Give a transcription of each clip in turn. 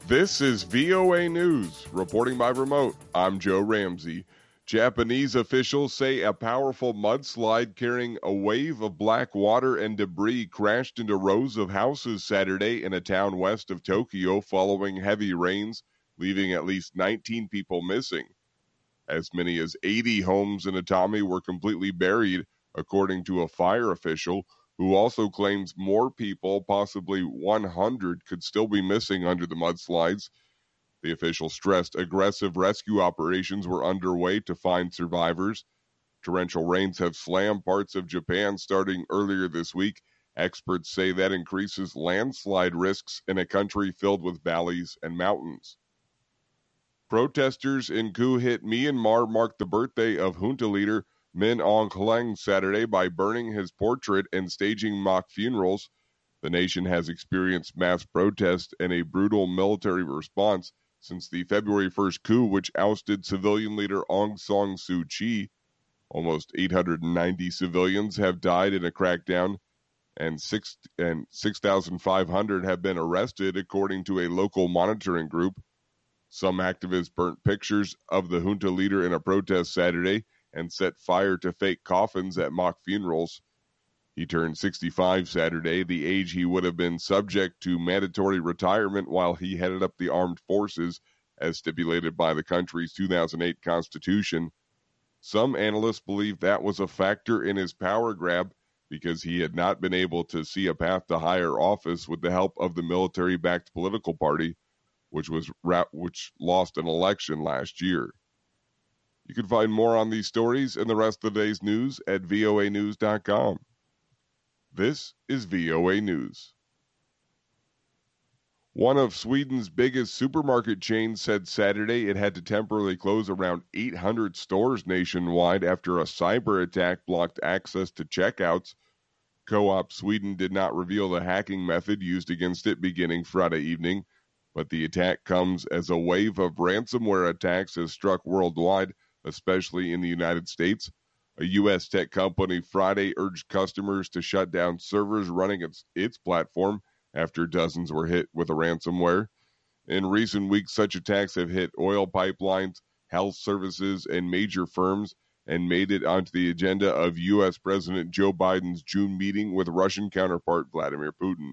This is VOA News. Reporting by remote, I'm Joe Ramsey. Japanese officials say a powerful mudslide carrying a wave of black water and debris crashed into rows of houses Saturday in a town west of Tokyo following heavy rains, leaving at least 19 people missing. As many as 80 homes in Atami were completely buried, according to a fire official, who also claims more people, possibly 100, could still be missing under the mudslides. The official stressed aggressive rescue operations were underway to find survivors. Torrential rains have slammed parts of Japan starting earlier this week. Experts say that increases landslide risks in a country filled with valleys and mountains. Protesters in coup-hit Myanmar marked the birthday of junta leader Min Aung Hlaing Saturday by burning his portrait and staging mock funerals. The nation has experienced mass protests and a brutal military response since the February 1st coup, which ousted civilian leader Aung San Suu Kyi. Almost 890 civilians have died in a crackdown, and 6,500 have been arrested, according to a local monitoring group. Some activists burnt pictures of the junta leader in a protest Saturday and set fire to fake coffins at mock funerals. He turned 65 Saturday, the age he would have been subject to mandatory retirement while he headed up the armed forces, as stipulated by the country's 2008 constitution. Some analysts believe that was a factor in his power grab because he had not been able to see a path to higher office with the help of the military-backed political party, which lost an election last year. You can find more on these stories and the rest of the day's news at voanews.com. This is VOA News. One of Sweden's biggest supermarket chains said Saturday it had to temporarily close around 800 stores nationwide after a cyber attack blocked access to checkouts. Co-op Sweden did not reveal the hacking method used against it beginning Friday evening, but the attack comes as a wave of ransomware attacks has struck worldwide, especially in the United States. A U.S. tech company Friday urged customers to shut down servers running its platform after dozens were hit with a ransomware. In recent weeks, such attacks have hit oil pipelines, health services, and major firms, and made it onto the agenda of U.S. President Joe Biden's June meeting with Russian counterpart Vladimir Putin.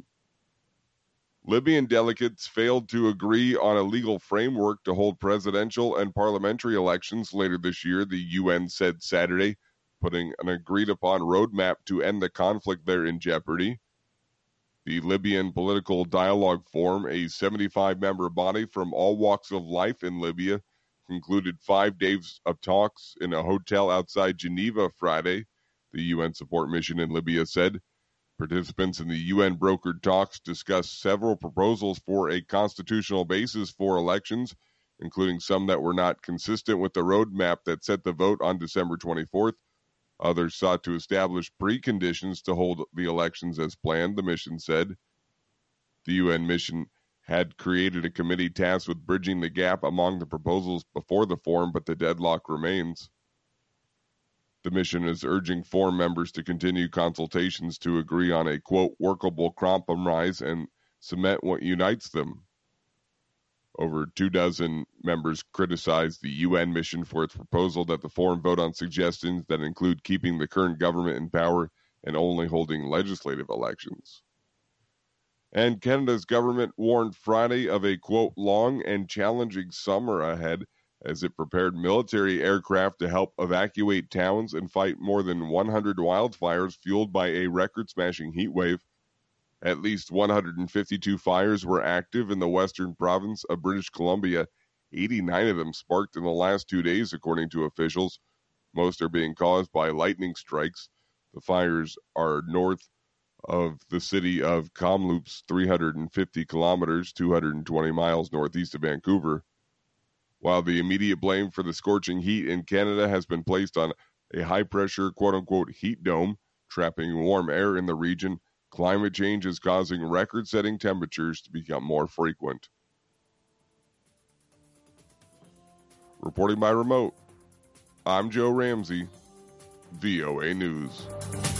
Libyan delegates failed to agree on a legal framework to hold presidential and parliamentary elections later this year, the UN said Saturday, putting an agreed-upon roadmap to end the conflict there in jeopardy. The Libyan Political Dialogue Forum, a 75-member body from all walks of life in Libya, concluded 5 days of talks in a hotel outside Geneva Friday, the UN support mission in Libya said. Participants in the UN-brokered talks discussed several proposals for a constitutional basis for elections, including some that were not consistent with the roadmap that set the vote on December 24th. Others sought to establish preconditions to hold the elections as planned, the mission said. The UN mission had created a committee tasked with bridging the gap among the proposals before the forum, but the deadlock remains. The mission is urging forum members to continue consultations to agree on a, quote, workable compromise and cement what unites them. Over 24 members criticized the UN mission for its proposal that the forum vote on suggestions that include keeping the current government in power and only holding legislative elections. And Canada's government warned Friday of a, quote, long and challenging summer ahead as it prepared military aircraft to help evacuate towns and fight more than 100 wildfires fueled by a record-smashing heat wave. At least 152 fires were active in the western province of British Columbia. 89 of them sparked in the last 2 days, according to officials. Most are being caused by lightning strikes. The fires are north of the city of Kamloops, 350 kilometers, 220 miles northeast of Vancouver. While the immediate blame for the scorching heat in Canada has been placed on a high-pressure, quote-unquote, heat dome, trapping warm air in the region, climate change is causing record-setting temperatures to become more frequent. Reporting by remote, I'm Joe Ramsey, VOA News.